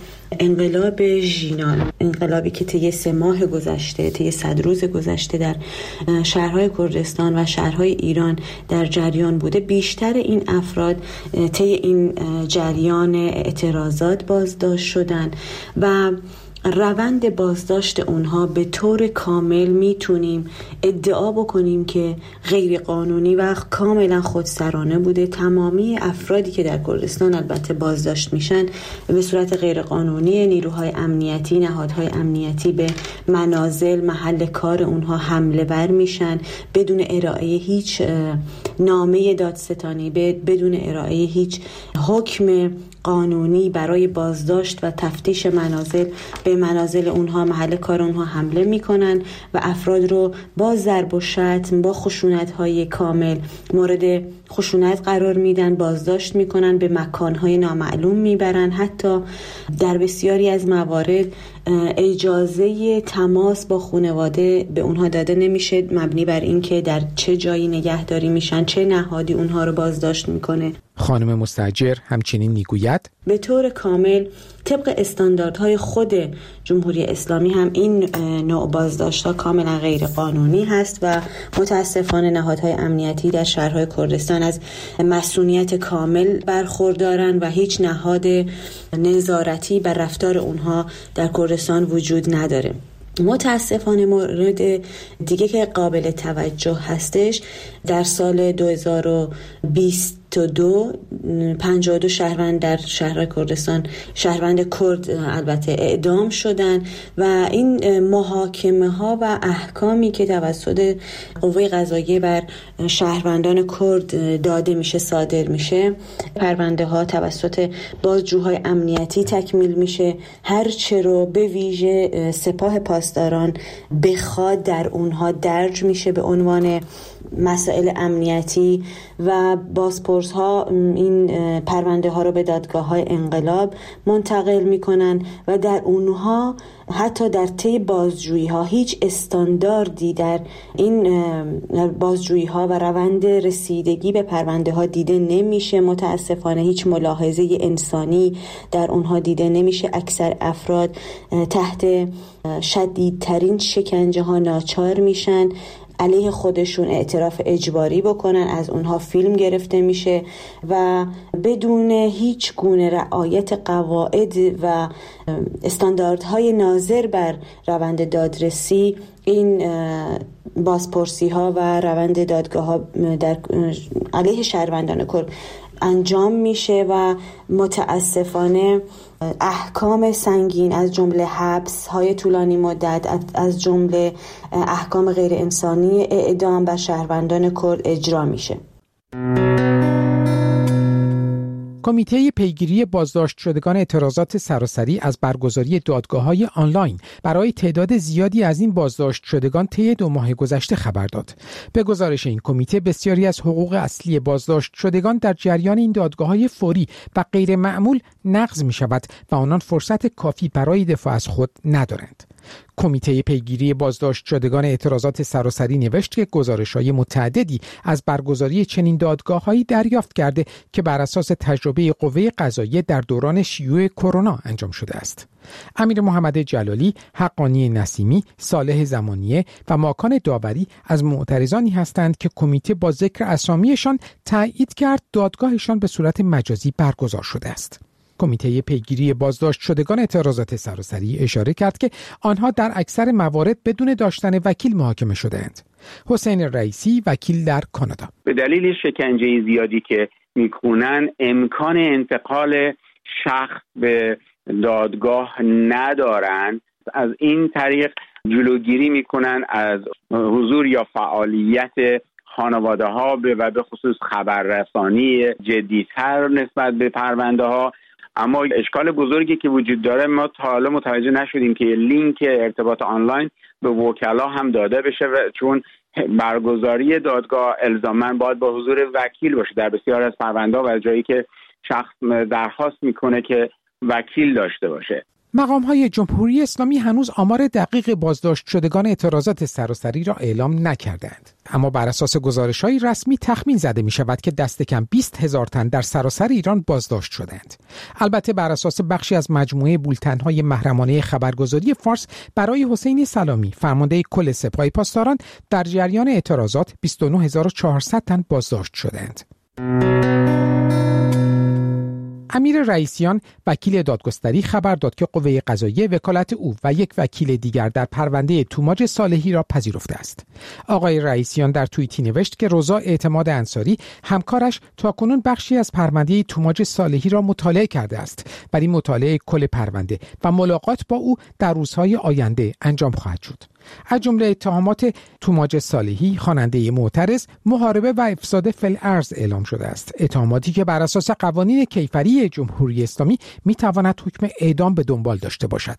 انقلاب ژینال، انقلابی که طی سه ماه گذشته، طی صد روز گذشته در شهرهای کردستان و شهرهای ایران در جریان بوده، بیشتر این افراد طی این جریان اعتراضات بازداشت شدن و روند بازداشت اونها به طور کامل میتونیم ادعا بکنیم که غیر قانونی و کاملا خودسرانه بوده. تمامی افرادی که در کردستان البته بازداشت میشن به صورت غیر قانونی، نیروهای امنیتی، نهادهای امنیتی به منازل، محل کار اونها حمله ور میشن بدون ارائه هیچ نامه دادستانی، بدون ارائه هیچ حکم قانونی برای بازداشت و تفتیش منازل. به منازل اونها، محل کار اونها حمله میکنن و افراد رو با ضرب و شتم، با خشونت‌های کامل مورد خشونت قرار میدن، بازداشت میکنن، به مکانهای نامعلوم میبرن. حتی در بسیاری از موارد اجازه تماس با خانواده به اونها داده نمیشه، مبنی بر این که در چه جایی نگهداری میشن، چه نهادی اونها رو بازداشت میکنه. خانم مستاجر همچنین میگوید به طور کامل طبق استانداردهای خود جمهوری اسلامی هم این نوع بازداشت‌ها کاملا غیر قانونی هست و متاسفانه نهادهای امنیتی در شهرهای کردستان از مسئولیت کامل برخوردارن و هیچ نهاد نظارتی بر رفتار اونها در کردستان وجود نداره. متاسفانه مورد دیگه که قابل توجه هستش، در سال دو هزار و بیست و دو پنجاه و دو شهروند در شهر کردستان، شهروند کرد البته، اعدام شدن و این محاکمه ها و احکامی که توسط قوه قضاییه بر شهروندان کرد داده میشه، صادر میشه، پرونده ها توسط بازجوهای امنیتی تکمیل میشه. هر چه رو به ویژه سپاه پاسداران بخواد در اونها درج میشه به عنوان مسائل امنیتی و بازپرس ها این پرونده ها رو به دادگاه های انقلاب منتقل میکنن و در اونها حتی در طی بازجویی ها هیچ استانداردی در این بازجویی ها و روند رسیدگی به پرونده ها دیده نمیشه. متاسفانه هیچ ملاحظه انسانی در اونها دیده نمیشه. اکثر افراد تحت شدیدترین شکنجه ها ناچار میشن، علیه خودشون اعتراف اجباری بکنن، از اونها فیلم گرفته میشه و بدون هیچ گونه رعایت قواعد و استانداردهای ناظر بر روند دادرسی این بازپرسی ها و روند دادگاه ها در علیه شهروندان کرد انجام میشه و متاسفانه احکام سنگین از جمله حبس های طولانی مدت، از جمله احکام غیر انسانی اعدام بر شهروندان کرد اجرا میشه. کمیته پیگیری بازداشت شدگان اعتراضات سراسری از برگزاری دادگاه‌های آنلاین برای تعداد زیادی از این بازداشت شدگان طی دو ماه گذشته خبر داد. به گزارش این کمیته بسیاری از حقوق اصلی بازداشت شدگان در جریان این دادگاه‌های فوری و غیر معمول نقض می‌شود و آنان فرصت کافی برای دفاع از خود ندارند. کمیته پیگیری بازداشت شدگان اعتراضات سراسری نوشت که گزارش‌های متعددی از برگزاری چنین دادگاه‌هایی دریافت کرده که بر اساس تجربه قوه قضاییه در دوران شیوع کرونا انجام شده است. امیر محمد جلالی، حقانی نسیمی، صالح زمانیه و ماکان داوری از معترضانی هستند که کمیته با ذکر اسامیشان تایید کرد دادگاهشان به صورت مجازی برگزار شده است. کمیته پیگیری بازداشت شدگان اعتراضات سراسری اشاره کرد که آنها در اکثر موارد بدون داشتن وکیل محاکمه شده‌اند. حسین رئیسی، وکیل در کانادا: به دلیل شکنجه زیادی که میکنن امکان انتقال شخص به دادگاه ندارن، از این طریق جلوگیری میکنن از حضور یا فعالیت خانواده ها و به خصوص خبررسانی جدیتر نسبت به پرونده ها. اما اشکال بزرگی که وجود داره، ما تا حالا متوجه نشدیم که لینک ارتباط آنلاین به وکلا هم داده بشه، و چون برگزاری دادگاه الزاماً باید با حضور وکیل باشه در بسیار از پرونده‌ها و جایی که شخص درخواست میکنه که وکیل داشته باشه. مقام‌های جمهوری اسلامی هنوز آمار دقیق بازداشت شدگان اعتراضات سراسری را اعلام نکردند، اما بر اساس گزارش‌های رسمی تخمین زده می‌شود که دست کم بیست هزار تن در سراسر ایران بازداشت شدند. البته بر اساس بخشی از مجموعه بولتن‌های محرمانه خبرگزاری فارس برای حسین سلامی، فرمانده کل سپاه پاسداران، در جریان اعتراضات بیست و نه هزار و چهارصد تن بازداشت شدند. امیر رئیسیان، وکیل دادگستری، خبر داد که قوه قضاییه وکالت او و یک وکیل دیگر در پرونده توماج صالحی را پذیرفته است. آقای رئیسیان در توییتی نوشت که رضا اعتماد انصاری، همکارش، تاکنون بخشی از پرونده توماج صالحی را مطالعه کرده است، ولی مطالعه کل پرونده و ملاقات با او در روزهای آینده انجام خواهد شد. از جمله اتهامات توماج صالحی، خواننده معترض، محاربه و افساد فی‌الارض اعلام شده است. اتهاماتی که بر اساس قوانین کیفری جمهوری اسلامی می تواند حکم اعدام به دنبال داشته باشد.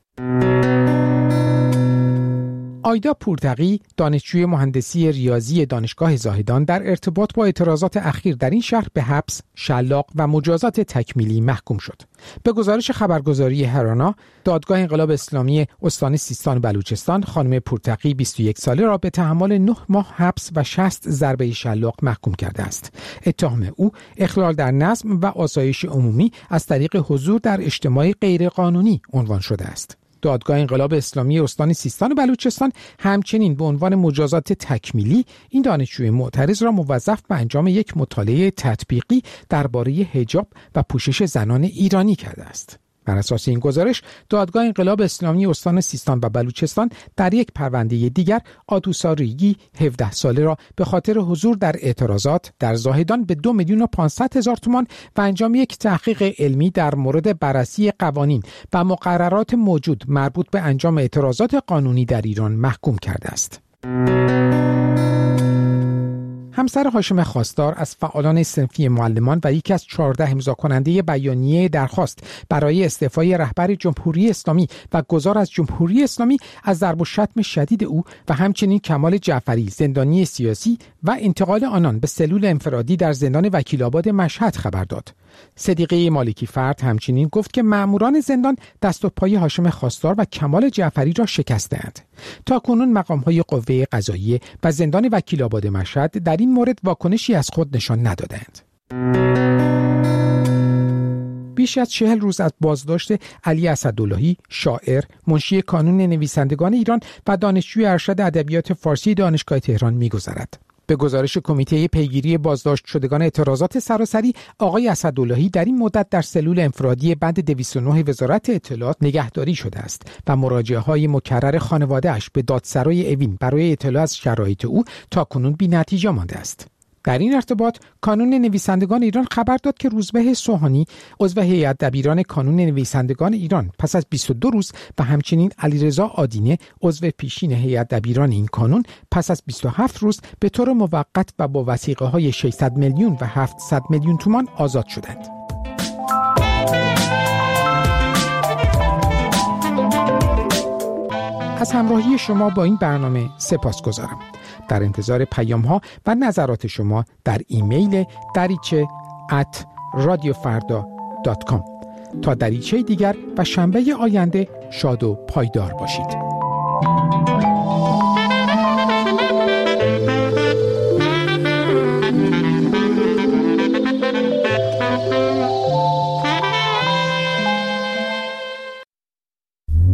آیدا پورتقی، دانشجوی مهندسی ریاضی دانشگاه زاهدان، در ارتباط با اعتراضات اخیر در این شهر به حبس، شلاق و مجازات تکمیلی محکوم شد. به گزارش خبرگزاری هرانا، دادگاه انقلاب اسلامی استان سیستان و بلوچستان خانم پورتقی بیست و یک ساله را به تحمل نه ماه حبس و شصت ضربه شلاق محکوم کرده است. اتهام او اخلال در نظم و آسایش عمومی از طریق حضور در اجتماع غیرقانونی عنوان شده است. دادگاه انقلاب اسلامی استان سیستان و بلوچستان همچنین به عنوان مجازات تکمیلی این دانشجوی معترض را موظف به انجام یک مطالعه تطبیقی درباره حجاب و پوشش زنان ایرانی کرده است. بر اساس این گزارش، دادگاه انقلاب اسلامی استان سیستان و بلوچستان در یک پرونده دیگر آدوسا ریگی هفده ساله را به خاطر حضور در اعتراضات در زاهدان به دو میلیون و پانصد هزار تومان و انجام یک تحقیق علمی در مورد بررسی قوانین و مقررات موجود مربوط به انجام اعتراضات قانونی در ایران محکوم کرده است. همسر هاشم خواستار از فعالان صنفی معلمان و یکی از چهارده امضا کننده بیانیه درخواست برای استعفای رهبر جمهوری اسلامی و گذار از جمهوری اسلامی از ضرب و شتم شدید او و همچنین کمال جعفری، زندانی سیاسی، و انتقال آنان به سلول انفرادی در زندان وکیل‌آباد مشهد خبر داد. صدیقه مالکی فرد همچنین گفت که مأموران زندان دست و پای هاشم خواستار و کمال جعفری را شکستند. تا کنون مقام‌های قوه قضاییه و زندان وکیل‌آباد مشهد در این مورد واکنشی از خود نشان ندادند. بیش از چهل روز از بازداشت علی اسداللهی، شاعر، منشی کانون نویسندگان ایران و دانشجوی ارشد ادبیات فارسی دانشگاه تهران می‌گذرد. به گزارش کمیته پیگیری بازداشت شدگان اعتراضات سراسری، آقای اسداللهی در این مدت در سلول انفرادی بند دویست و نه وزارت اطلاعات نگهداری شده است و مراجعه‌های مکرر خانواده‌اش به دادسرای اوین برای اطلاع از شرایط او تاکنون بی‌نتیجه مانده است. در این ارتباط کانون نویسندگان ایران خبر داد که روزبه سوهانی، عضو هیئت دبیران کانون نویسندگان ایران، پس از بیست و دو روز و همچنین علیرضا آدینه، عضو پیشین هیئت دبیران این کانون، پس از بیست و هفت روز به طور موقت و با وثیقه‌های ششصد میلیون و هفتصد میلیون تومان آزاد شدند. از همراهی شما با این برنامه سپاسگزارم. در انتظار پیام ها و نظرات شما در ایمیل دریچه ات رادیو فردا دات کام. تا دریچه دیگر و شنبه آینده شاد و پایدار باشید.